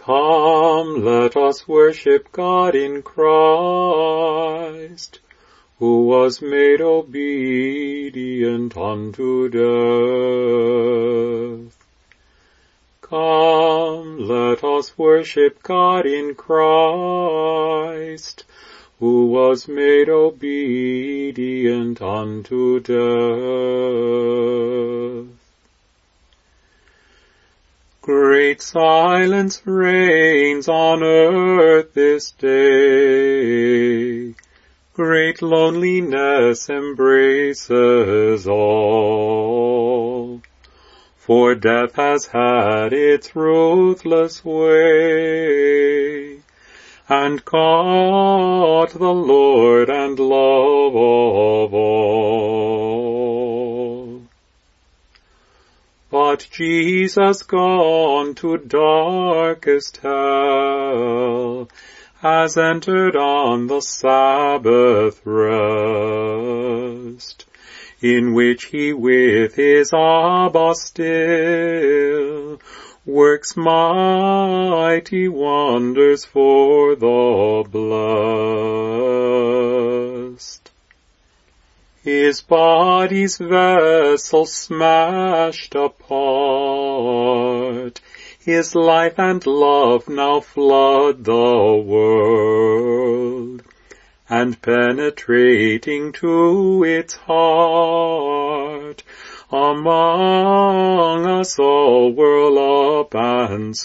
Come, let us worship God in Christ, who was made obedient unto death. Come, let us worship God in Christ, who was made obedient unto death. Great silence reigns on earth this day. Great loneliness embraces all. For death has had its ruthless way, and caught the Lord and love of all. But Jesus, gone to darkest hell, has entered on the Sabbath rest, in which he with his Abba still works mighty wonders for the blessed. His body's vessel smashed apart, his life and love now flood the world, and penetrating to its heart, among us all whirl up and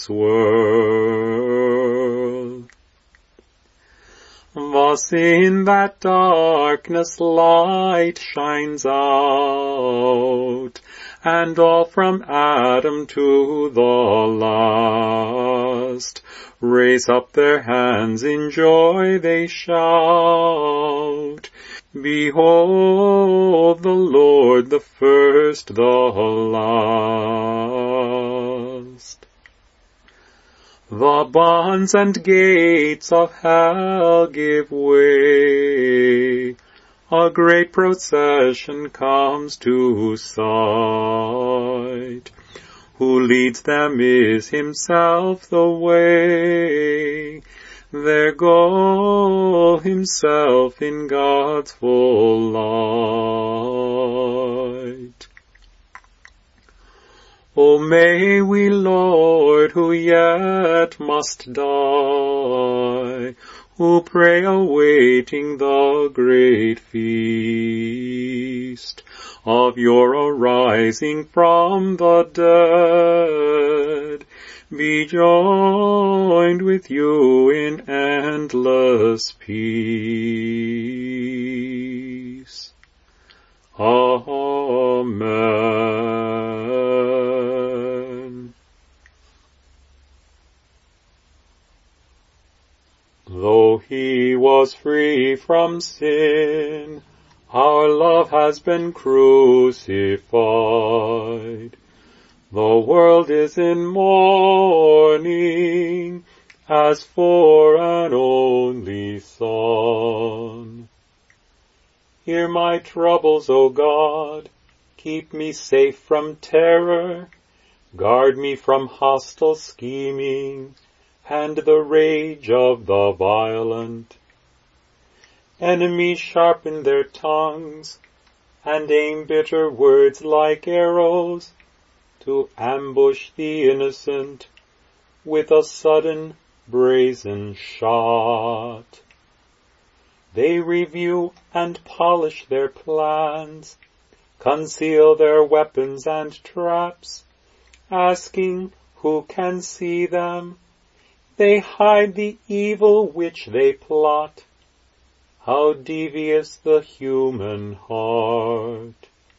swirl. Thus in that darkness light shines out, and all from Adam to the last raise up their hands in joy, they shout, Behold the Lord, the first, the last. The bonds and gates of hell give way, a great procession comes to sight. Who leads them is himself the way, their goal himself in God's full light. O may we, Lord, who yet must die, who pray awaiting the great feast of your arising from the dead, be joined with you in endless peace. Amen. Though he was free from sin, our love has been crucified. The world is in mourning, as for an only son. Hear my troubles, O God, keep me safe from terror, guard me from hostile scheming, and the rage of the violent. Enemies sharpen their tongues, and aim bitter words like arrows, to ambush the innocent with a sudden brazen shot. They review and polish their plans, conceal their weapons and traps, asking who can see them. They hide the evil which they plot. How devious the human heart!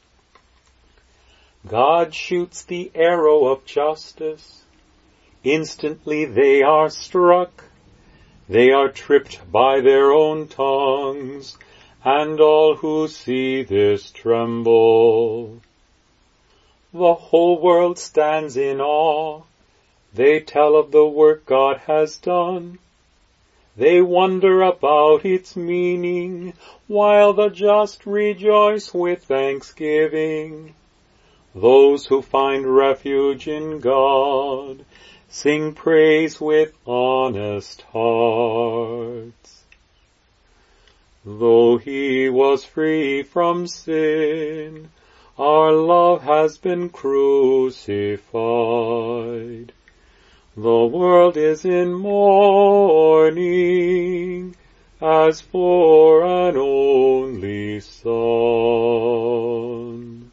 God shoots the arrow of justice. Instantly they are struck. They are tripped by their own tongues, and all who see this tremble. The whole world stands in awe. They tell of the work God has done. They wonder about its meaning, while the just rejoice with thanksgiving. Those who find refuge in God sing praise with honest hearts. Though he was free from sin, our love has been crucified. The world is in mourning, as for an only son.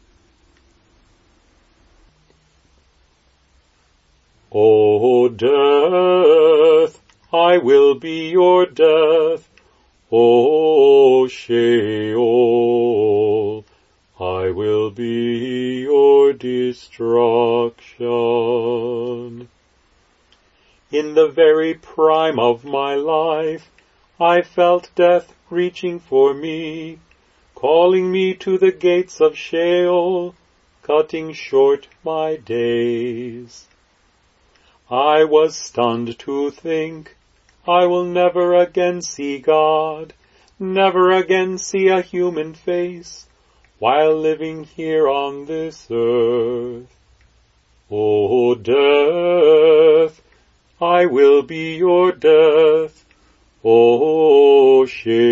O death, I will be your death. O Sheol, I will be your destruction. In the very prime of my life, I felt death reaching for me, calling me to the gates of Sheol, cutting short my days. I was stunned to think, I will never again see God, never again see a human face, while living here on this earth. O death, I will be your death. O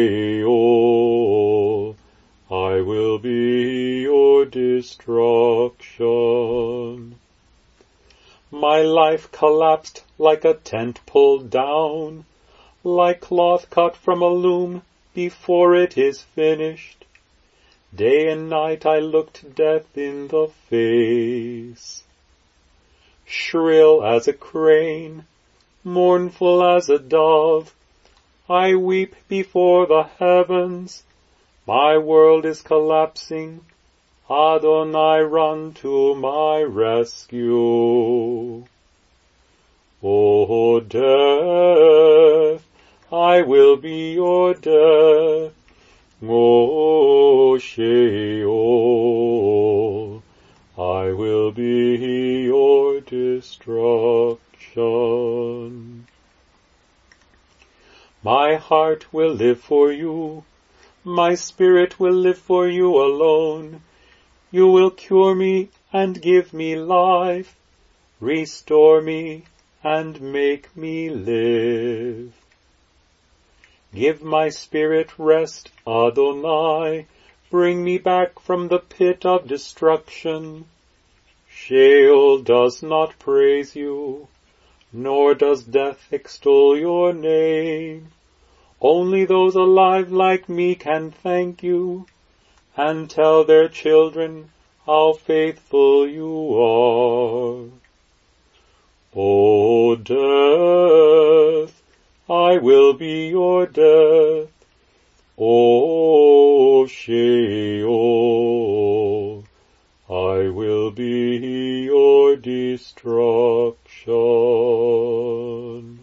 Sheol, I will be your destruction. My life collapsed like a tent pulled down, like cloth cut from a loom before it is finished. Day and night I looked death in the face. Shrill as a crane, mournful as a dove, I weep before the heavens. My world is collapsing. Adonai, run to my rescue. O death, I will be your death. O Sheol, I will be your destruction. My heart will live for you. My spirit will live for you alone. You will cure me and give me life, restore me and make me live. Give my spirit rest, Adonai, bring me back from the pit of destruction. Sheol does not praise you, nor does death extol your name. Only those alive like me can thank you, and tell their children how faithful you are. O death, I will be your death. O Sheol, I will be your destruction.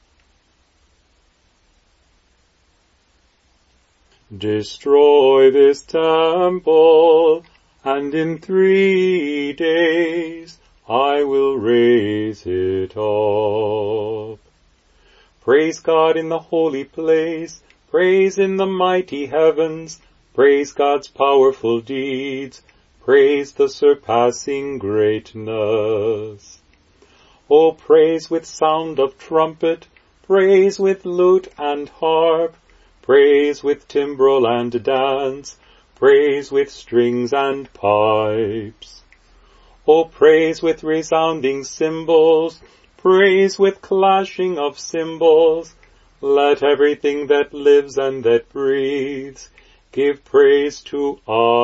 Destroy this temple, and in 3 days I will raise it up. Praise God in the holy place, praise in the mighty heavens, praise God's powerful deeds, praise the surpassing greatness. O praise with sound of trumpet, praise with lute and harp, praise with timbrel and dance, praise with strings and pipes. O praise with resounding cymbals, praise with clashing of cymbals. Let everything that lives and that breathes give praise to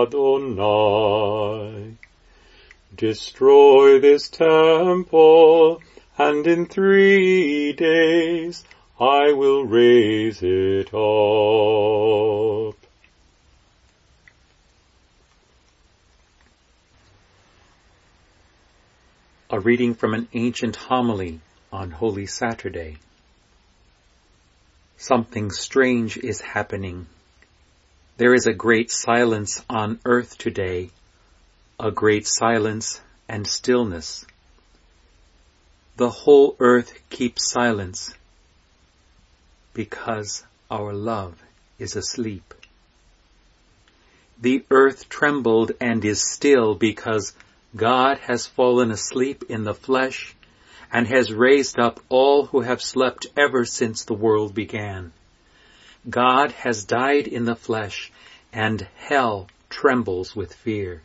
Adonai. Destroy this temple, and in 3 days I will raise it up. A reading from an ancient homily on Holy Saturday. Something strange is happening. There is a great silence on earth today, a great silence and stillness. The whole earth keeps silence because our love is asleep. The earth trembled and is still because God has fallen asleep in the flesh, and has raised up all who have slept ever since the world began. God has died in the flesh, and hell trembles with fear.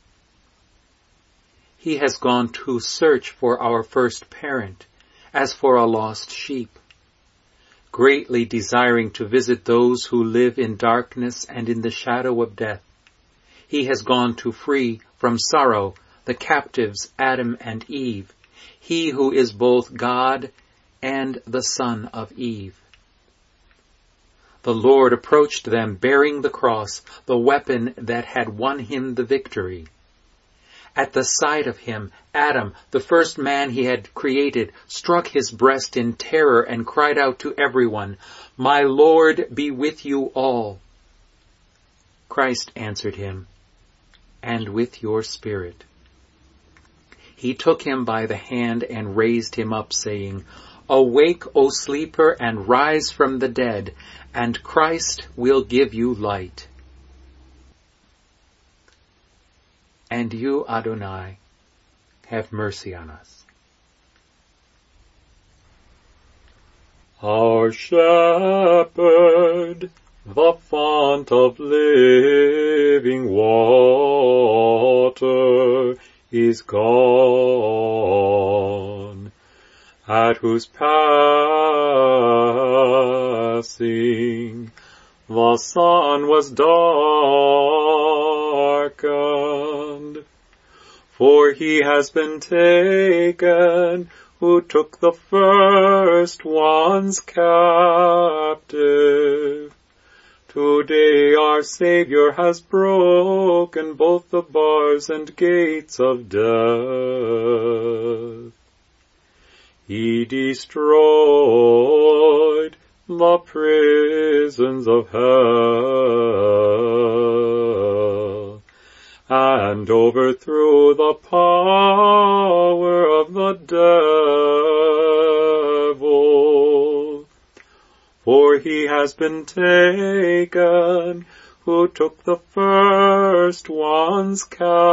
He has gone to search for our first parent, as for a lost sheep, greatly desiring to visit those who live in darkness and in the shadow of death. He has gone to free from sorrow the captives Adam and Eve, he who is both God and the son of Eve. The Lord approached them bearing the cross, the weapon that had won him the victory. At the sight of him, Adam, the first man he had created, struck his breast in terror and cried out to everyone, "My Lord be with you all." Christ answered him, "And with your spirit." He took him by the hand and raised him up, saying, "Awake, O sleeper, and rise from the dead, and Christ will give you light." And you, Adonai, have mercy on us. Our shepherd, the fount of living water, is gone, at whose passing the sun was darkened. For he has been taken who took the first ones captive. Today our Savior has broken both the bars and gates of death. He destroyed the prisons of hell, and overthrew the power of the devil. For he has been taken who took the first ones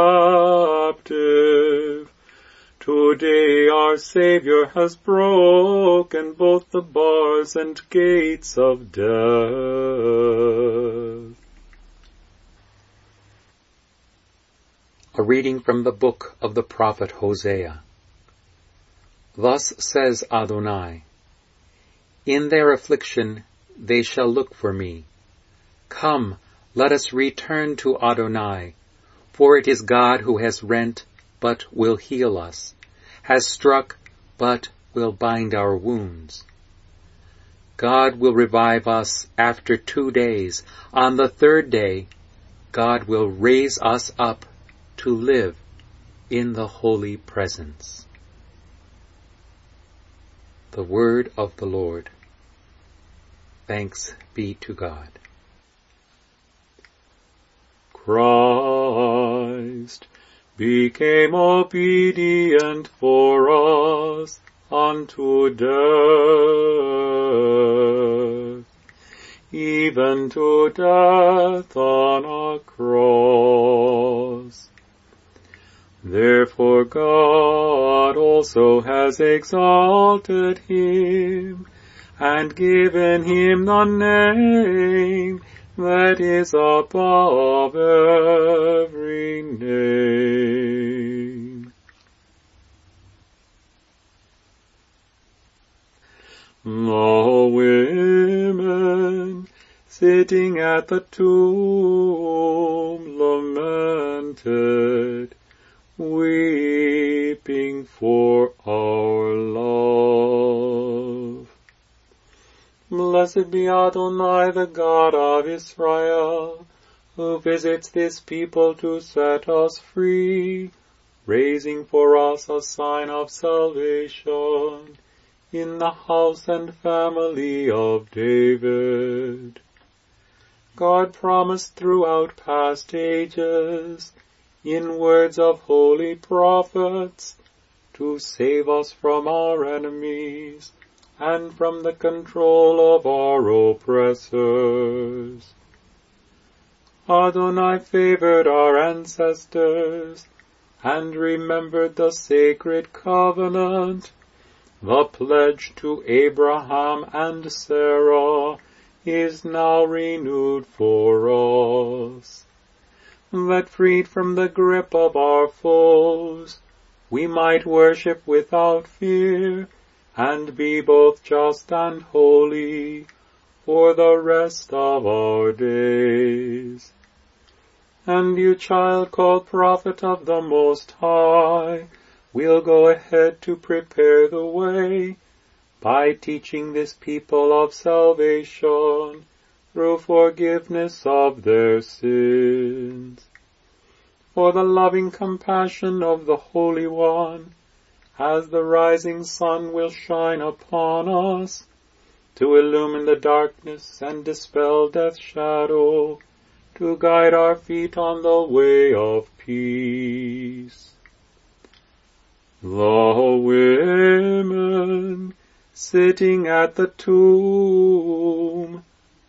captive. Today our Savior has broken both the bars and gates of death. A reading from the book of the prophet Hosea. Thus says Adonai, "In their affliction they shall look for me. Come, let us return to Adonai, for it is God who has rent, but will heal us, has struck, but will bind our wounds. God will revive us after 2 days. On the 3rd day, God will raise us up to live in the holy presence." The word of the Lord. Thanks be to God. Christ became obedient for us unto death, even to death on a cross. Therefore God also has exalted him, and given him the name that is above every name. The women sitting at the tomb lamented, weeping for our love. Blessed be Adonai, the God of Israel, who visits this people to set us free, raising for us a sign of salvation in the house and family of David. God promised throughout past ages, in words of holy prophets, to save us from our enemies and from the control of our oppressors. Adonai favored our ancestors and remembered the sacred covenant The pledge to Abraham and Sarah is now renewed for us, that freed from the grip of our foes, we might worship without fear, and be both just and holy for the rest of our days. And you, child called prophet of the Most High, will go ahead to prepare the way by teaching this people of salvation through forgiveness of their sins. For the loving compassion of the Holy One, as the rising sun will shine upon us, to illumine the darkness and dispel death's shadow, to guide our feet on the way of peace. The women sitting at the tomb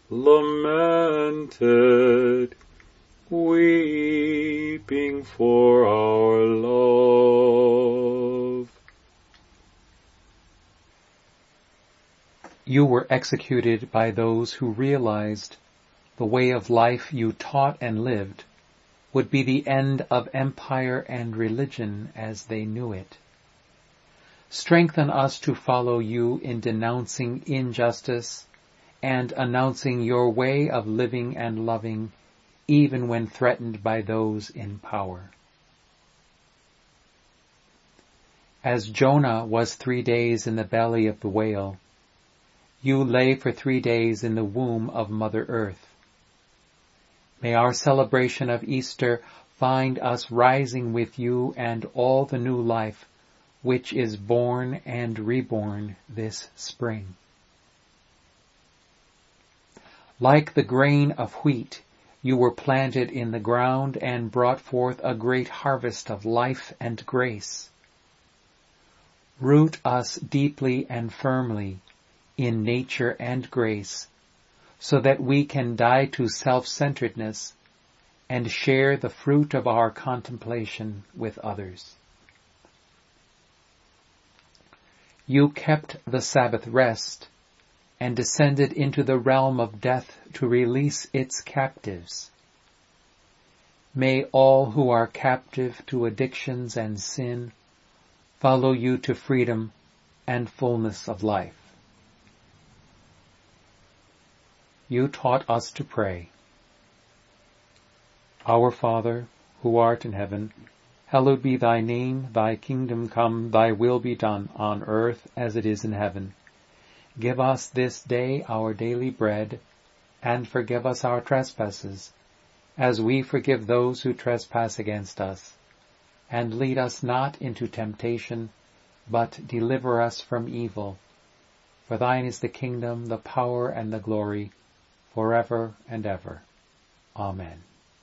lamented, weeping for our love. You were executed by those who realized the way of life you taught and lived would be the end of empire and religion as they knew it. Strengthen us to follow you in denouncing injustice and announcing your way of living and loving, even when threatened by those in power. As Jonah was 3 days in the belly of the whale, you lay for 3 days in the womb of Mother Earth. May our celebration of Easter find us rising with you and all the new life which is born and reborn this spring. Like the grain of wheat, you were planted in the ground and brought forth a great harvest of life and grace. Root us deeply and firmly in nature and grace, so that we can die to self-centeredness and share the fruit of our contemplation with others. You kept the Sabbath rest and descended into the realm of death to release its captives. May all who are captive to addictions and sin follow you to freedom and fullness of life. You taught us to pray. Our Father, who art in heaven, hallowed be thy name, thy kingdom come, thy will be done on earth as it is in heaven. Give us this day our daily bread, and forgive us our trespasses, as we forgive those who trespass against us. And lead us not into temptation, but deliver us from evil. For thine is the kingdom, the power, and the glory, forever and ever. Amen.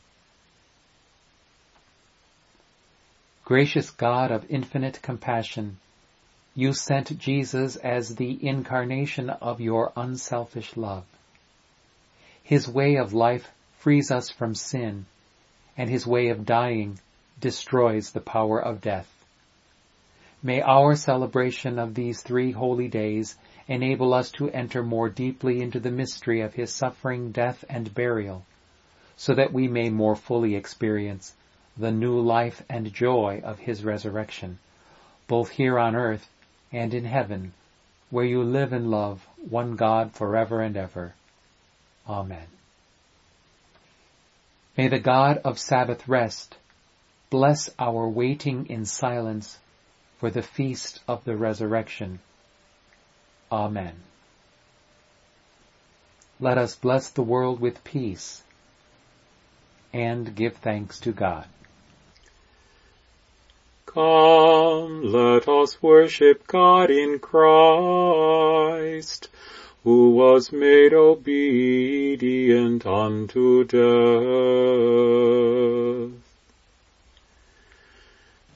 Gracious God of infinite compassion, you sent Jesus as the incarnation of your unselfish love. His way of life frees us from sin, and his way of dying destroys the power of death. May our celebration of these 3 holy days enable us to enter more deeply into the mystery of his suffering, death, and burial, so that we may more fully experience the new life and joy of his resurrection, both here on earth and in heaven, where you live and love one God forever and ever. Amen. May the God of Sabbath rest bless our waiting in silence for the feast of the resurrection. Amen. Let us bless the world with peace and give thanks to God. Come, let us worship God in Christ, who was made obedient unto death,